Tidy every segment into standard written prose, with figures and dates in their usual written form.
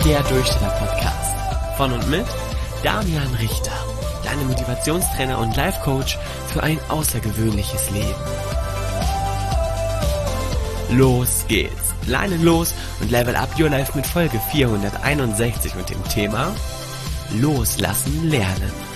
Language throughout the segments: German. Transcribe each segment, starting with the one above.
der Durchstarter-Podcast. Von und mit Damian Richter, deine Motivationstrainer und Life-Coach für ein außergewöhnliches Leben. Los geht's! Lerne los und level up your life mit Folge 461 und dem Thema Loslassen lernen.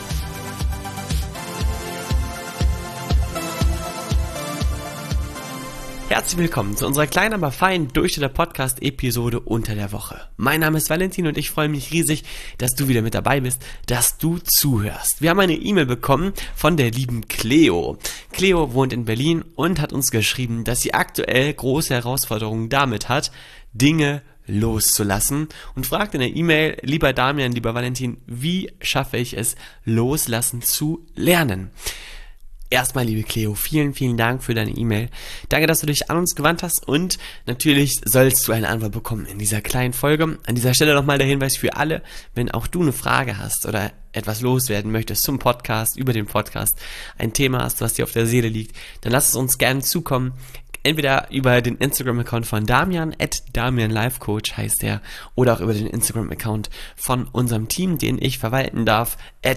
Herzlich willkommen zu unserer kleinen, aber feinen Durchstarter-Podcast-Episode unter der Woche. Mein Name ist Valentin und ich freue mich riesig, dass du wieder mit dabei bist, dass du zuhörst. Wir haben eine E-Mail bekommen von der lieben Cleo. Cleo wohnt in Berlin und hat uns geschrieben, dass sie aktuell große Herausforderungen damit hat, Dinge loszulassen und fragt in der E-Mail, lieber Damian, lieber Valentin, wie schaffe ich es, loslassen zu lernen? Erstmal, liebe Cleo, vielen, vielen Dank für deine E-Mail. Danke, dass du dich an uns gewandt hast und natürlich sollst du eine Antwort bekommen in dieser kleinen Folge. An dieser Stelle nochmal der Hinweis für alle, wenn auch du eine Frage hast oder etwas loswerden möchtest zum Podcast, über den Podcast, ein Thema hast, was dir auf der Seele liegt, dann lass es uns gerne zukommen. Entweder über den Instagram-Account von Damian, @DamianLifeCoach heißt der, oder auch über den Instagram-Account von unserem Team, den ich verwalten darf,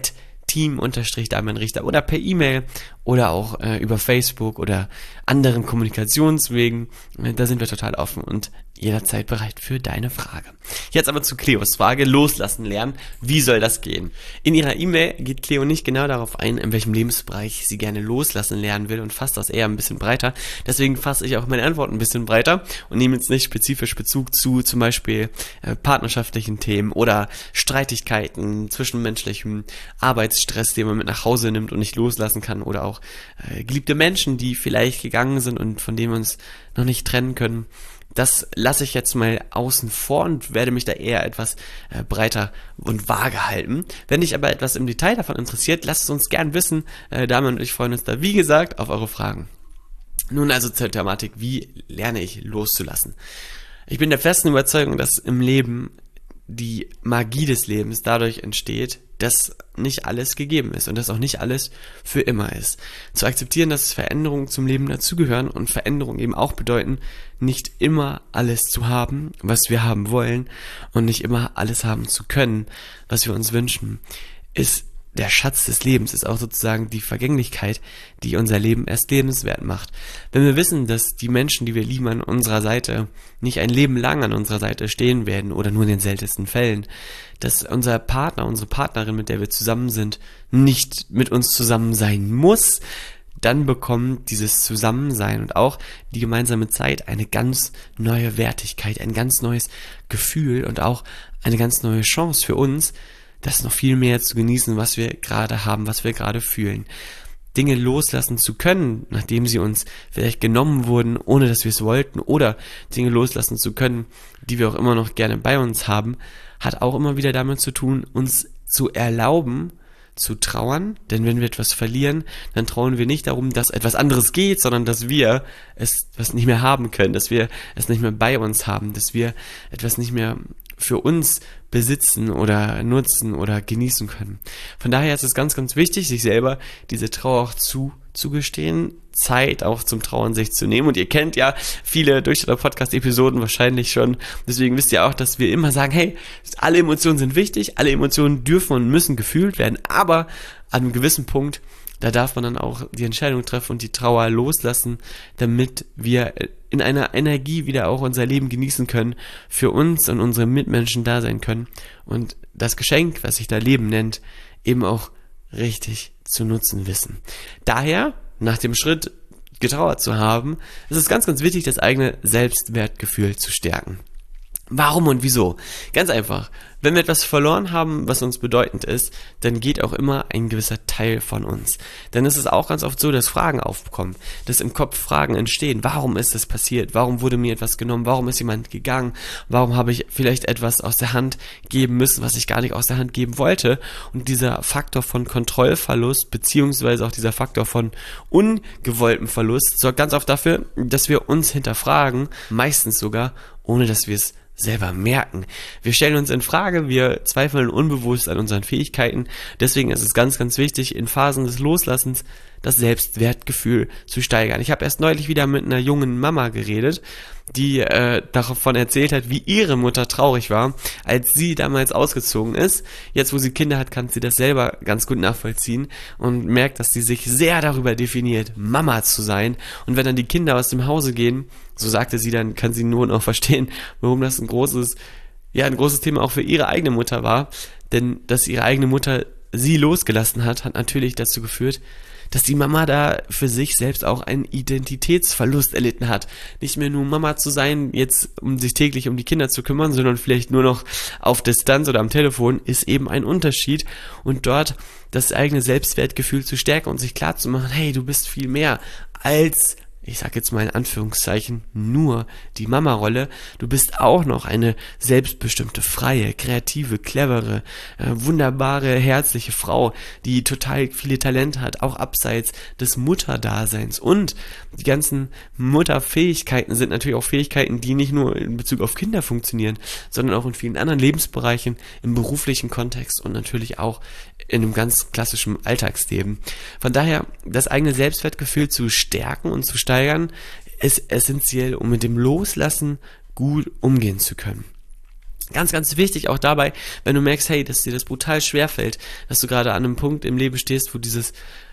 @Team_Damian Richter, oder per E-Mail oder auch über Facebook oder anderen Kommunikationswegen. Da sind wir total offen und jederzeit bereit für deine Frage. Jetzt aber zu Cleos Frage, loslassen lernen. Wie soll das gehen? In ihrer E-Mail geht Cleo nicht genau darauf ein, in welchem Lebensbereich sie gerne loslassen lernen will und fasst das eher ein bisschen breiter. Deswegen fasse ich auch meine Antwort ein bisschen breiter und nehme jetzt nicht spezifisch Bezug zu zum Beispiel partnerschaftlichen Themen oder Streitigkeiten, zwischenmenschlichem Arbeitsstress, den man mit nach Hause nimmt und nicht loslassen kann, oder auch geliebte Menschen, die vielleicht gegangen sind und von denen wir uns noch nicht trennen können. Das lasse ich jetzt mal außen vor und werde mich da eher etwas breiter und vage halten. Wenn dich aber etwas im Detail davon interessiert, lasst es uns gern wissen. Damian und ich freuen uns da, wie gesagt, auf eure Fragen. Nun also zur Thematik, wie lerne ich loszulassen? Ich bin der festen Überzeugung, dass im Leben die Magie des Lebens dadurch entsteht, dass nicht alles gegeben ist und dass auch nicht alles für immer ist. Zu akzeptieren, dass Veränderungen zum Leben dazugehören und Veränderungen eben auch bedeuten, nicht immer alles zu haben, was wir haben wollen, und nicht immer alles haben zu können, was wir uns wünschen, ist der Schatz des Lebens, ist auch sozusagen die Vergänglichkeit, die unser Leben erst lebenswert macht. Wenn wir wissen, dass die Menschen, die wir lieben, an unserer Seite nicht ein Leben lang an unserer Seite stehen werden oder nur in den seltensten Fällen, dass unser Partner, unsere Partnerin, mit der wir zusammen sind, nicht mit uns zusammen sein muss, dann bekommt dieses Zusammensein und auch die gemeinsame Zeit eine ganz neue Wertigkeit, ein ganz neues Gefühl und auch eine ganz neue Chance für uns, das noch viel mehr zu genießen, was wir gerade haben, was wir gerade fühlen. Dinge loslassen zu können, nachdem sie uns vielleicht genommen wurden, ohne dass wir es wollten, oder Dinge loslassen zu können, die wir auch immer noch gerne bei uns haben, hat auch immer wieder damit zu tun, uns zu erlauben, zu trauern, denn wenn wir etwas verlieren, dann trauern wir nicht darum, dass etwas anderes geht, sondern dass wir es was nicht mehr haben können, dass wir es nicht mehr bei uns haben, dass wir etwas nicht mehr für uns besitzen oder nutzen oder genießen können. Von daher ist es ganz, ganz wichtig, sich selber diese Trauer auch zugestehen, Zeit auch zum Trauern sich zu nehmen. Und ihr kennt ja viele Durchstarter-Podcast-Episoden wahrscheinlich schon. Deswegen wisst ihr auch, dass wir immer sagen, hey, alle Emotionen sind wichtig, alle Emotionen dürfen und müssen gefühlt werden, aber an einem gewissen Punkt, da darf man dann auch die Entscheidung treffen und die Trauer loslassen, damit wir in einer Energie wieder auch unser Leben genießen können, für uns und unsere Mitmenschen da sein können und das Geschenk, was sich da Leben nennt, eben auch richtig zu nutzen wissen. Daher, nach dem Schritt, getrauert zu haben, ist es ganz, ganz wichtig, das eigene Selbstwertgefühl zu stärken. Warum und wieso? Ganz einfach. Wenn wir etwas verloren haben, was uns bedeutend ist, dann geht auch immer ein gewisser Teil von uns. Denn es ist auch ganz oft so, dass Fragen aufkommen, dass im Kopf Fragen entstehen. Warum ist das passiert? Warum wurde mir etwas genommen? Warum ist jemand gegangen? Warum habe ich vielleicht etwas aus der Hand geben müssen, was ich gar nicht aus der Hand geben wollte? Und dieser Faktor von Kontrollverlust, beziehungsweise auch dieser Faktor von ungewolltem Verlust, sorgt ganz oft dafür, dass wir uns hinterfragen, meistens sogar, ohne dass wir es selber merken. Wir stellen uns in Frage, wir zweifeln unbewusst an unseren Fähigkeiten. Deswegen ist es ganz, ganz wichtig, in Phasen des Loslassens das Selbstwertgefühl zu steigern. Ich habe erst neulich wieder mit einer jungen Mama geredet, die davon erzählt hat, wie ihre Mutter traurig war, als sie damals ausgezogen ist. Jetzt, wo sie Kinder hat, kann sie das selber ganz gut nachvollziehen und merkt, dass sie sich sehr darüber definiert, Mama zu sein. Und wenn dann die Kinder aus dem Hause gehen, so sagte sie, dann kann sie nur noch verstehen, warum das ein großes Thema auch für ihre eigene Mutter war. Denn dass ihre eigene Mutter sie losgelassen hat, hat natürlich dazu geführt, dass die Mama da für sich selbst auch einen Identitätsverlust erlitten hat. Nicht mehr nur Mama zu sein, jetzt um sich täglich um die Kinder zu kümmern, sondern vielleicht nur noch auf Distanz oder am Telefon, ist eben ein Unterschied. Und dort das eigene Selbstwertgefühl zu stärken und sich klar zu machen, hey, du bist viel mehr als, ich sag jetzt mal in Anführungszeichen, nur die Mama-Rolle. Du bist auch noch eine selbstbestimmte, freie, kreative, clevere, wunderbare, herzliche Frau, die total viele Talente hat, auch abseits des Mutterdaseins. Und die ganzen Mutterfähigkeiten sind natürlich auch Fähigkeiten, die nicht nur in Bezug auf Kinder funktionieren, sondern auch in vielen anderen Lebensbereichen, im beruflichen Kontext und natürlich auch in einem ganz klassischen Alltagsleben. Von daher, das eigene Selbstwertgefühl zu stärken und zu steigern, ist essentiell, um mit dem Loslassen gut umgehen zu können. Ganz, ganz wichtig auch dabei, wenn du merkst, hey, dass dir das brutal schwerfällt, dass du gerade an einem Punkt im Leben stehst, wo dieses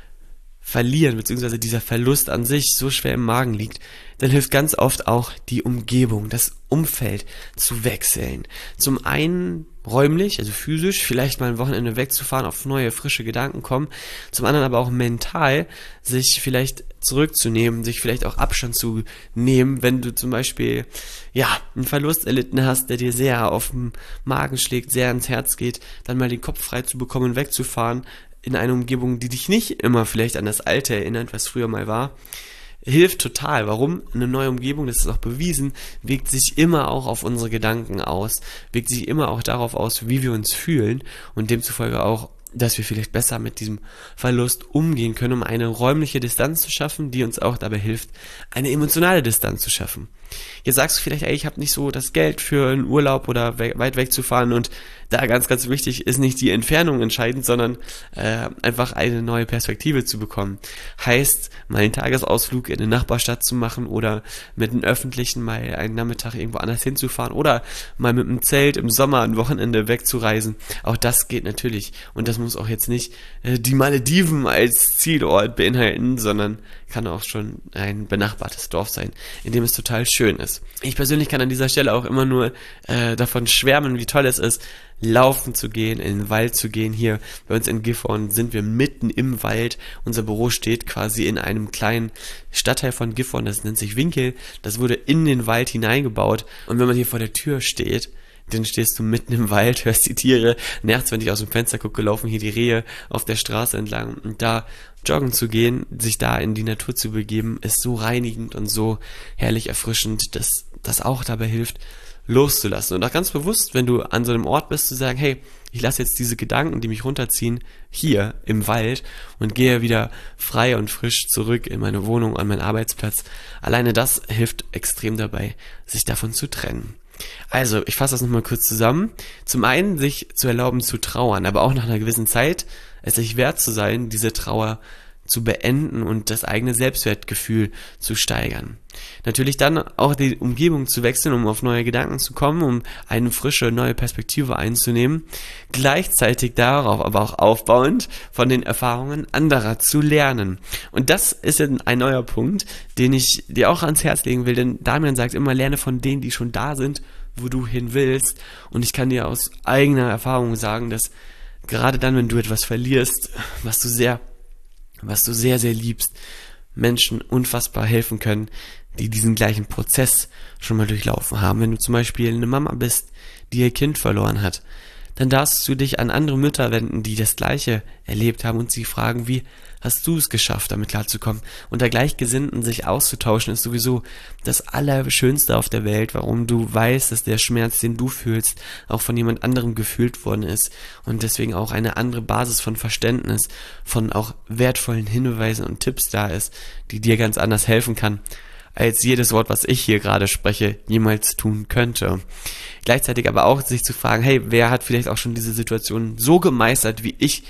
Verlieren bzw. dieser Verlust an sich so schwer im Magen liegt, dann hilft ganz oft auch die Umgebung, das Umfeld zu wechseln. Zum einen räumlich, also physisch, vielleicht mal ein Wochenende wegzufahren, auf neue, frische Gedanken kommen. Zum anderen aber auch mental, sich vielleicht zurückzunehmen, sich vielleicht auch Abstand zu nehmen, wenn du zum Beispiel, einen Verlust erlitten hast, der dir sehr auf den Magen schlägt, sehr ans Herz geht, dann mal den Kopf frei zu bekommen und wegzufahren, in eine Umgebung, die dich nicht immer vielleicht an das Alte erinnert, was früher mal war, hilft total. Warum? Eine neue Umgebung, das ist auch bewiesen, wirkt sich immer auch auf unsere Gedanken aus, wirkt sich immer auch darauf aus, wie wir uns fühlen und demzufolge auch, dass wir vielleicht besser mit diesem Verlust umgehen können, um eine räumliche Distanz zu schaffen, die uns auch dabei hilft, eine emotionale Distanz zu schaffen. Jetzt sagst du vielleicht, ich habe nicht so das Geld für einen Urlaub oder weit weg zu fahren, und da ganz, ganz wichtig ist nicht die Entfernung entscheidend, sondern einfach eine neue Perspektive zu bekommen. Heißt, mal einen Tagesausflug in eine Nachbarstadt zu machen oder mit einem Öffentlichen mal einen Nachmittag irgendwo anders hinzufahren oder mal mit einem Zelt im Sommer ein Wochenende wegzureisen. Auch das geht natürlich, und das muss auch jetzt nicht die Malediven als Zielort beinhalten, sondern kann auch schon ein benachbartes Dorf sein, in dem es total schön ist. Ich persönlich kann an dieser Stelle auch immer nur davon schwärmen, wie toll es ist, laufen zu gehen, in den Wald zu gehen. Hier bei uns in Gifhorn sind wir mitten im Wald. Unser Büro steht quasi in einem kleinen Stadtteil von Gifhorn, das nennt sich Winkel. Das wurde in den Wald hineingebaut, und wenn man hier vor der Tür steht, dann stehst du mitten im Wald, hörst die Tiere. Nachts, wenn ich aus dem Fenster gucke, laufen hier die Rehe auf der Straße entlang. Und da joggen zu gehen, sich da in die Natur zu begeben, ist so reinigend und so herrlich erfrischend, dass das auch dabei hilft, loszulassen. Und auch ganz bewusst, wenn du an so einem Ort bist, zu sagen, hey, ich lasse jetzt diese Gedanken, die mich runterziehen, hier im Wald und gehe wieder frei und frisch zurück in meine Wohnung, an meinen Arbeitsplatz. Alleine das hilft extrem dabei, sich davon zu trennen. Also, ich fasse das nochmal kurz zusammen. Zum einen, sich zu erlauben zu trauern, aber auch nach einer gewissen Zeit es sich wert zu sein, diese Trauer zu beenden und das eigene Selbstwertgefühl zu steigern. Natürlich dann auch die Umgebung zu wechseln, um auf neue Gedanken zu kommen, um eine frische, neue Perspektive einzunehmen. Gleichzeitig darauf aber auch aufbauend von den Erfahrungen anderer zu lernen. Und das ist ein neuer Punkt, den ich dir auch ans Herz legen will, denn Damian sagt immer, lerne von denen, die schon da sind, wo du hin willst. Und ich kann dir aus eigener Erfahrung sagen, dass gerade dann, wenn du etwas verlierst, was du sehr, sehr liebst, Menschen unfassbar helfen können, die diesen gleichen Prozess schon mal durchlaufen haben. Wenn du zum Beispiel eine Mama bist, die ihr Kind verloren hat, dann darfst du dich an andere Mütter wenden, die das Gleiche erlebt haben, und sie fragen, wie hast du es geschafft, damit klarzukommen? Unter Gleichgesinnten sich auszutauschen, ist sowieso das Allerschönste auf der Welt, warum du weißt, dass der Schmerz, den du fühlst, auch von jemand anderem gefühlt worden ist, und deswegen auch eine andere Basis von Verständnis, von auch wertvollen Hinweisen und Tipps da ist, die dir ganz anders helfen kann, als jedes Wort, was ich hier gerade spreche, jemals tun könnte. Gleichzeitig aber auch sich zu fragen, hey, wer hat vielleicht auch schon diese Situation so gemeistert, wie ich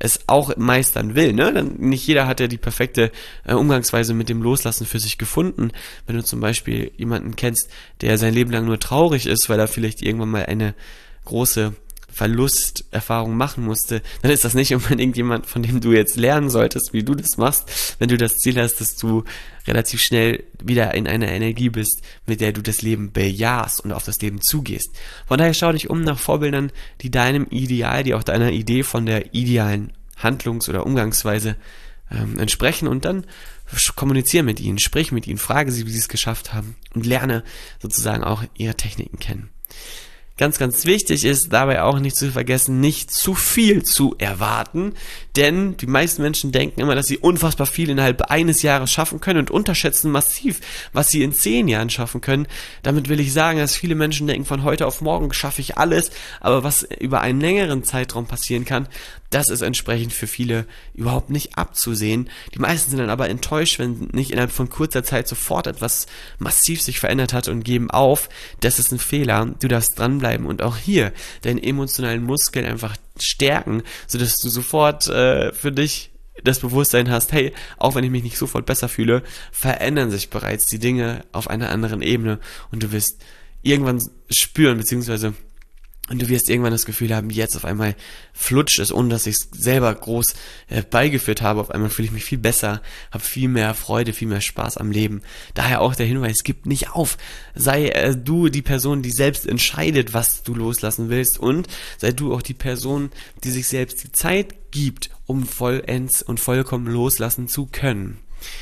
es auch meistern will, ne? Dann nicht jeder hat ja die perfekte Umgangsweise mit dem Loslassen für sich gefunden. Wenn du zum Beispiel jemanden kennst, der sein Leben lang nur traurig ist, weil er vielleicht irgendwann mal eine große Verlusterfahrung machen musste, dann ist das nicht unbedingt jemand, von dem du jetzt lernen solltest, wie du das machst, wenn du das Ziel hast, dass du relativ schnell wieder in einer Energie bist, mit der du das Leben bejahst und auf das Leben zugehst. Von daher schau dich um nach Vorbildern, die deinem Ideal, die auch deiner Idee von der idealen Handlungs- oder Umgangsweise entsprechen, und dann kommuniziere mit ihnen, sprich mit ihnen, frage sie, wie sie es geschafft haben und lerne sozusagen auch ihre Techniken kennen. Ganz, ganz wichtig ist dabei auch nicht zu vergessen, nicht zu viel zu erwarten, denn die meisten Menschen denken immer, dass sie unfassbar viel innerhalb eines Jahres schaffen können und unterschätzen massiv, was sie in 10 Jahren schaffen können. Damit will ich sagen, dass viele Menschen denken, von heute auf morgen schaffe ich alles, aber was über einen längeren Zeitraum passieren kann, das ist entsprechend für viele überhaupt nicht abzusehen. Die meisten sind dann aber enttäuscht, wenn nicht innerhalb von kurzer Zeit sofort etwas massiv sich verändert hat und geben auf. Das ist ein Fehler. Du darfst dranbleiben und auch hier deinen emotionalen Muskel einfach stärken, sodass du sofort für dich das Bewusstsein hast, hey, auch wenn ich mich nicht sofort besser fühle, verändern sich bereits die Dinge auf einer anderen Ebene und du wirst irgendwann spüren, beziehungsweise und du wirst irgendwann das Gefühl haben, jetzt auf einmal flutscht es, ohne dass ich es selber groß beigeführt habe. Auf einmal fühle ich mich viel besser, habe viel mehr Freude, viel mehr Spaß am Leben. Daher auch der Hinweis, gib nicht auf. Sei du die Person, die selbst entscheidet, was du loslassen willst, und sei du auch die Person, die sich selbst die Zeit gibt, um vollends und vollkommen loslassen zu können.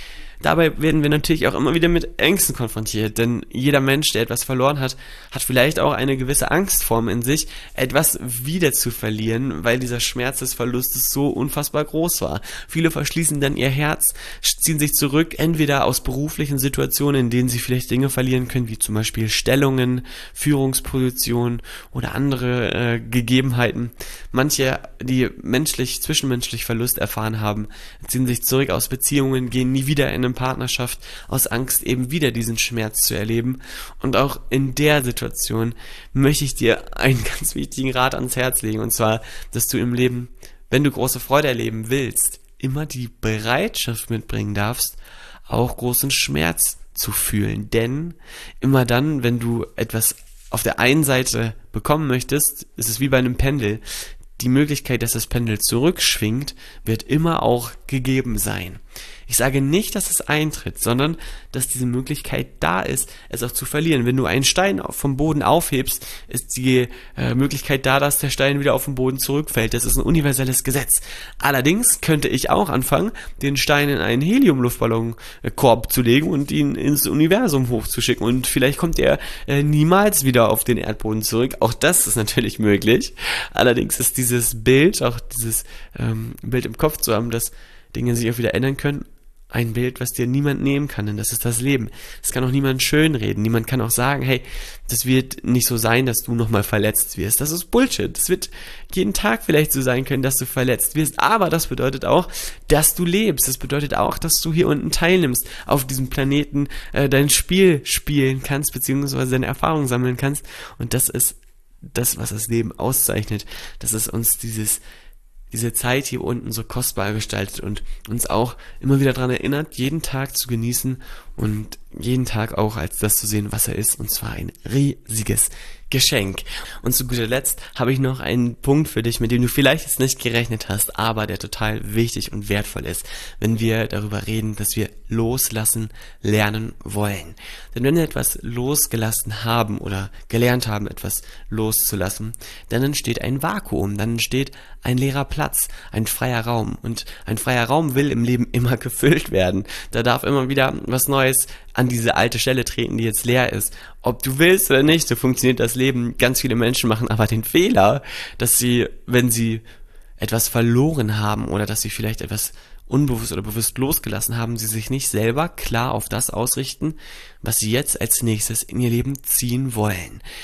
Dabei werden wir natürlich auch immer wieder mit Ängsten konfrontiert, denn jeder Mensch, der etwas verloren hat, hat vielleicht auch eine gewisse Angstform in sich, etwas wieder zu verlieren, weil dieser Schmerz des Verlustes so unfassbar groß war. Viele verschließen dann ihr Herz, ziehen sich zurück, entweder aus beruflichen Situationen, in denen sie vielleicht Dinge verlieren können, wie zum Beispiel Stellungen, Führungspositionen oder andere Gegebenheiten. Manche, die zwischenmenschlich Verlust erfahren haben, ziehen sich zurück aus Beziehungen, gehen nie wieder in eine Partnerschaft, aus Angst eben wieder diesen Schmerz zu erleben. Und auch in der Situation möchte ich dir einen ganz wichtigen Rat ans Herz legen, und zwar, dass du im Leben, wenn du große Freude erleben willst, immer die Bereitschaft mitbringen darfst, auch großen Schmerz zu fühlen. Denn immer dann, wenn du etwas auf der einen Seite bekommen möchtest, ist es wie bei einem Pendel. Die Möglichkeit, dass das Pendel zurückschwingt, wird immer auch gegeben sein. Ich sage nicht, dass es eintritt, sondern dass diese Möglichkeit da ist, es auch zu verlieren. Wenn du einen Stein vom Boden aufhebst, ist die Möglichkeit da, dass der Stein wieder auf den Boden zurückfällt. Das ist ein universelles Gesetz. Allerdings könnte ich auch anfangen, den Stein in einen Helium-Luftballonkorb zu legen und ihn ins Universum hochzuschicken. Und vielleicht kommt er niemals wieder auf den Erdboden zurück. Auch das ist natürlich möglich. Allerdings ist dieses Bild, auch dieses Bild im Kopf zu haben, dass Dinge sich auch wieder ändern können, ein Bild, was dir niemand nehmen kann, denn das ist das Leben. Es kann auch niemand schönreden. Niemand kann auch sagen, hey, das wird nicht so sein, dass du nochmal verletzt wirst. Das ist Bullshit. Das wird jeden Tag vielleicht so sein können, dass du verletzt wirst. Aber das bedeutet auch, dass du lebst. Das bedeutet auch, dass du hier unten teilnimmst, auf diesem Planeten dein Spiel spielen kannst, beziehungsweise deine Erfahrungen sammeln kannst. Und das ist das, was das Leben auszeichnet. Das ist uns diese Zeit hier unten so kostbar gestaltet und uns auch immer wieder daran erinnert, jeden Tag zu genießen und jeden Tag auch als das zu sehen, was er ist, und zwar ein riesiges Geschenk. Und zu guter Letzt habe ich noch einen Punkt für dich, mit dem du vielleicht jetzt nicht gerechnet hast, aber der total wichtig und wertvoll ist, wenn wir darüber reden, dass wir loslassen lernen wollen. Denn wenn wir etwas losgelassen haben oder gelernt haben, etwas loszulassen, dann entsteht ein Vakuum, dann entsteht ein leerer Platz, ein freier Raum. Und ein freier Raum will im Leben immer gefüllt werden. Da darf immer wieder was Neues an diese alte Stelle treten, die jetzt leer ist. Ob du willst oder nicht, so funktioniert das Leben. Ganz viele Menschen machen aber den Fehler, dass sie, wenn sie etwas verloren haben oder dass sie vielleicht etwas unbewusst oder bewusst losgelassen haben, sie sich nicht selber klar auf das ausrichten, was sie jetzt als nächstes in ihr Leben ziehen wollen.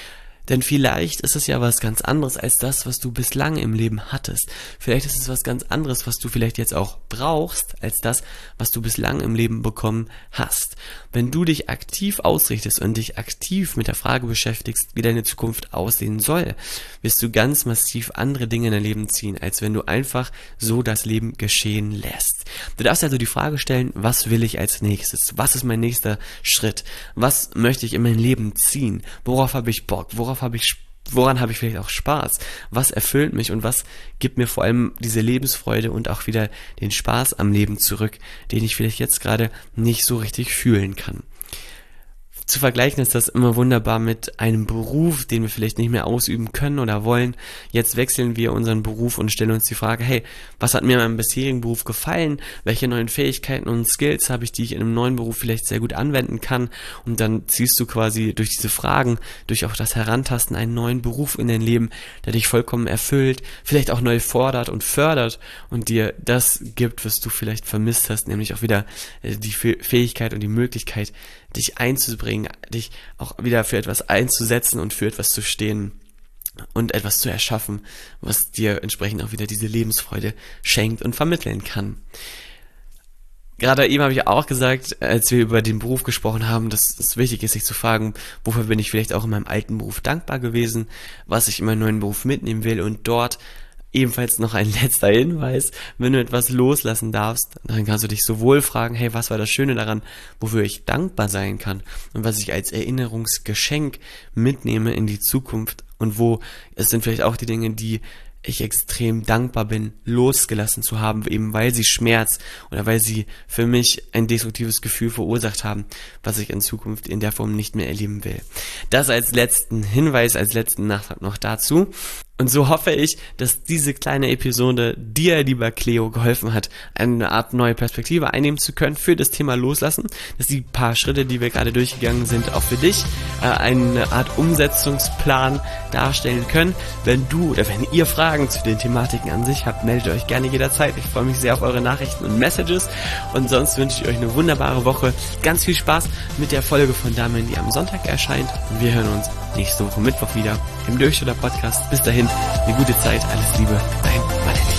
Denn vielleicht ist es ja was ganz anderes als das, was du bislang im Leben hattest. Vielleicht ist es was ganz anderes, was du vielleicht jetzt auch brauchst, als das, was du bislang im Leben bekommen hast. Wenn du dich aktiv ausrichtest und dich aktiv mit der Frage beschäftigst, wie deine Zukunft aussehen soll, wirst du ganz massiv andere Dinge in dein Leben ziehen, als wenn du einfach so das Leben geschehen lässt. Du darfst also die Frage stellen, was will ich als nächstes? Was ist mein nächster Schritt? Was möchte ich in mein Leben ziehen? Worauf habe ich Bock? Woran habe ich vielleicht auch Spaß? Was erfüllt mich und was gibt mir vor allem diese Lebensfreude und auch wieder den Spaß am Leben zurück, den ich vielleicht jetzt gerade nicht so richtig fühlen kann? Zu vergleichen ist das immer wunderbar mit einem Beruf, den wir vielleicht nicht mehr ausüben können oder wollen. Jetzt wechseln wir unseren Beruf und stellen uns die Frage, hey, was hat mir in meinem bisherigen Beruf gefallen? Welche neuen Fähigkeiten und Skills habe ich, die ich in einem neuen Beruf vielleicht sehr gut anwenden kann? Und dann ziehst du quasi durch diese Fragen, durch auch das Herantasten einen neuen Beruf in dein Leben, der dich vollkommen erfüllt, vielleicht auch neu fordert und fördert und dir das gibt, was du vielleicht vermisst hast, nämlich auch wieder die Fähigkeit und die Möglichkeit, dich einzubringen, dich auch wieder für etwas einzusetzen und für etwas zu stehen und etwas zu erschaffen, was dir entsprechend auch wieder diese Lebensfreude schenkt und vermitteln kann. Gerade eben habe ich auch gesagt, als wir über den Beruf gesprochen haben, dass es wichtig ist, sich zu fragen, wofür bin ich vielleicht auch in meinem alten Beruf dankbar gewesen, was ich in meinen neuen Beruf mitnehmen will und dort ebenfalls noch ein letzter Hinweis, wenn du etwas loslassen darfst, dann kannst du dich sowohl fragen, hey, was war das Schöne daran, wofür ich dankbar sein kann und was ich als Erinnerungsgeschenk mitnehme in die Zukunft und wo es sind vielleicht auch die Dinge, die ich extrem dankbar bin, losgelassen zu haben, eben weil sie Schmerz oder weil sie für mich ein destruktives Gefühl verursacht haben, was ich in Zukunft in der Form nicht mehr erleben will. Das als letzten Hinweis, als letzten Nachtrag noch dazu. Und so hoffe ich, dass diese kleine Episode dir, lieber Cleo, geholfen hat, eine Art neue Perspektive einnehmen zu können für das Thema Loslassen, dass die paar Schritte, die wir gerade durchgegangen sind, auch für dich eine Art Umsetzungsplan darstellen können. Wenn du oder wenn ihr Fragen zu den Thematiken an sich habt, meldet euch gerne jederzeit. Ich freue mich sehr auf eure Nachrichten und Messages und sonst wünsche ich euch eine wunderbare Woche. Ganz viel Spaß mit der Folge von Damian, die am Sonntag erscheint. Und wir hören uns nächste Woche Mittwoch wieder im Durchschnitt Podcast. Bis dahin, eine gute Zeit, alles Liebe, dein Valentin.